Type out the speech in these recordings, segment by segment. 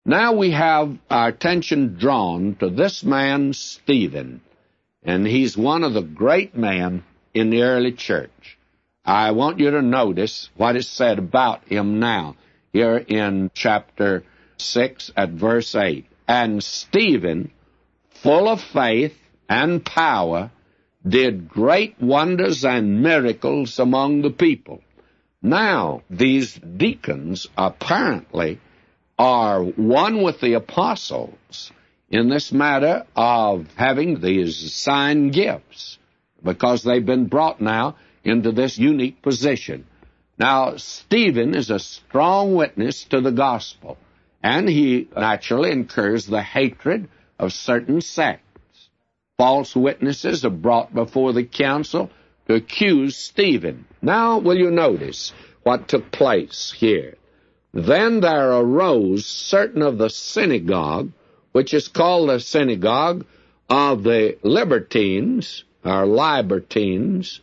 Now we have our attention drawn to this man, Stephen, and he's one of the great men in the early church. I want you to notice what is said about him now, here in chapter 6 at verse 8. And Stephen, full of faith and power, did great wonders and miracles among the people. Now, these deacons apparently are one with the apostles in this matter of having these assigned gifts, because they've been brought now into this unique position. Now, Stephen is a strong witness to the gospel, and he naturally incurs the hatred of certain sects. False witnesses are brought before the council to accuse Stephen. Now, will you notice what took place here? Then there arose certain of the synagogue, which is called the synagogue of the Libertines, or Libertines,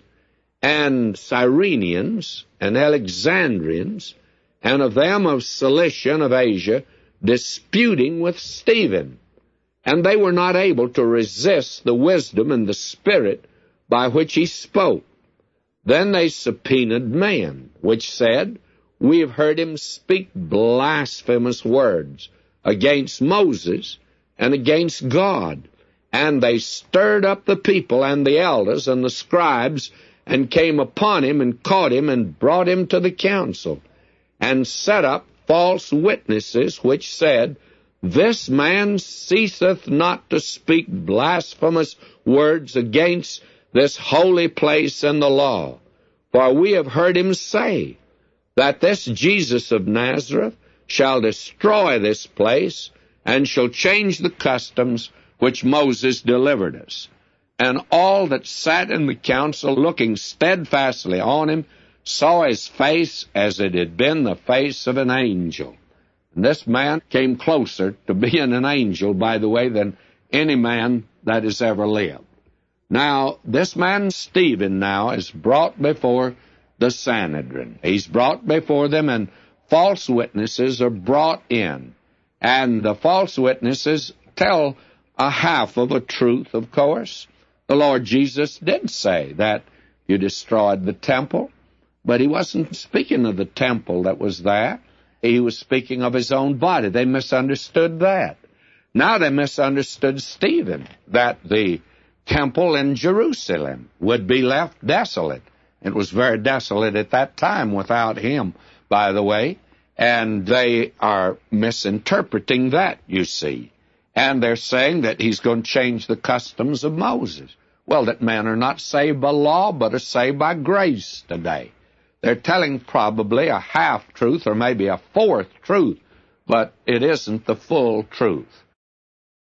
and Cyrenians, and Alexandrians, and of them of Cilicia and of Asia, disputing with Stephen. And they were not able to resist the wisdom and the spirit by which he spoke. Then they subpoenaed men, which said, We have heard him speak blasphemous words against Moses and against God. And they stirred up the people and the elders and the scribes, and came upon him and caught him and brought him to the council, and set up false witnesses, which said, This man ceaseth not to speak blasphemous words against this holy place and the law. For we have heard him say that this Jesus of Nazareth shall destroy this place, and shall change the customs which Moses delivered us. And all that sat in the council, looking steadfastly on him, saw his face as it had been the face of an angel. And this man came closer to being an angel, by the way, than any man that has ever lived. Now, this man Stephen now is brought before the Sanhedrin. He's brought before them, and false witnesses are brought in. And the false witnesses tell a half of a truth, of course. The Lord Jesus did say that you destroyed the temple, but he wasn't speaking of the temple that was there. He was speaking of his own body. They misunderstood that. Now they misunderstood Stephen, that the temple in Jerusalem would be left desolate. It was very desolate at that time without him, by the way, and they are misinterpreting that, you see. And they're saying that he's going to change the customs of Moses. Well, that men are not saved by law, but are saved by grace today. They're telling probably a half-truth or maybe a fourth truth, but it isn't the full truth.